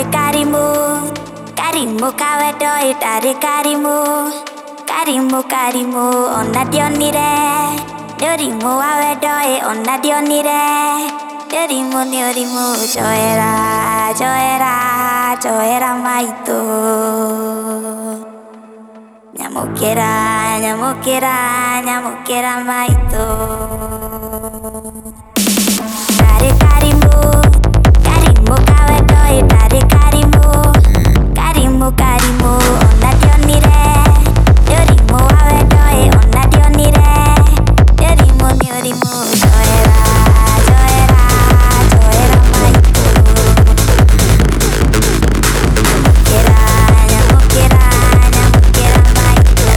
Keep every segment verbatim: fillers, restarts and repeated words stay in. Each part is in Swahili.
karimu, karimu kawe doi dari karimu, karimu karimu onna dionire, dorimu awe doi onna dionire, dorimu dorimu joera, joera, joera maito. Nyamukera, nyamukera, nyamukera maito. Dari karimu, karimu kawe doi dari karimu, karimu karimu onna dionire, dorimu awe doi onna dionire, dorimu dorimu joera, joera, joera maito. Nyamukera, nyamukera, nyamukera maito.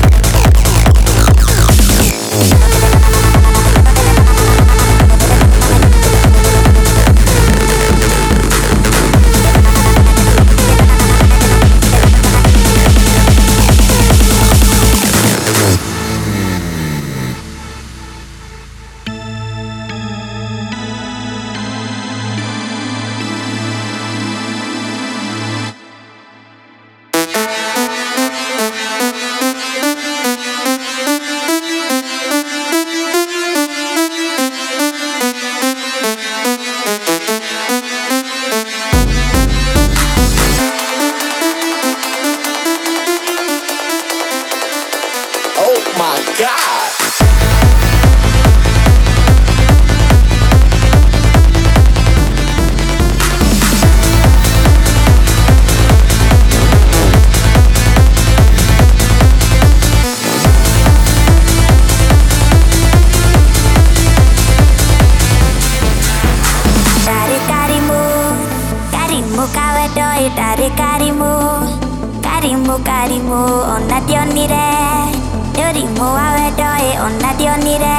Dari karimu, karimu karimu onna dionire, dorimu awe doi onna dionire,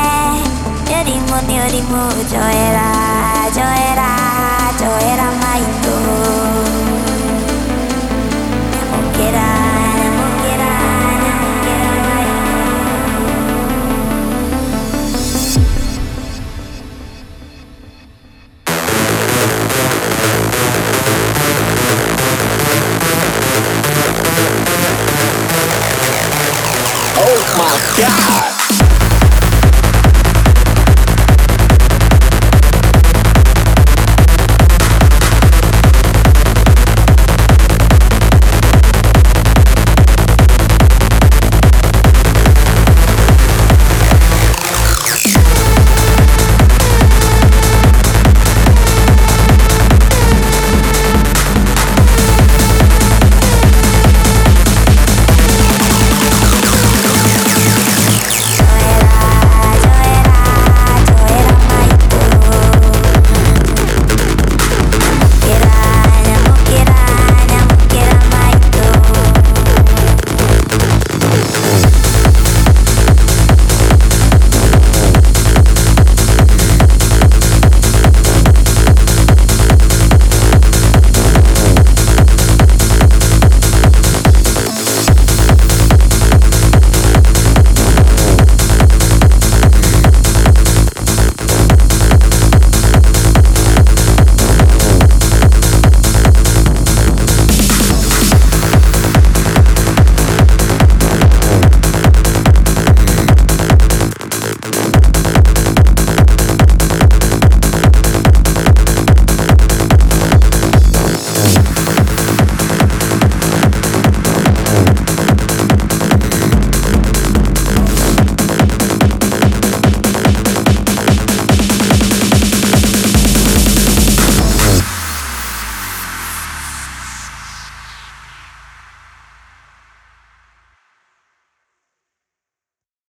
dorimu dorimu joera, joera, joera maito.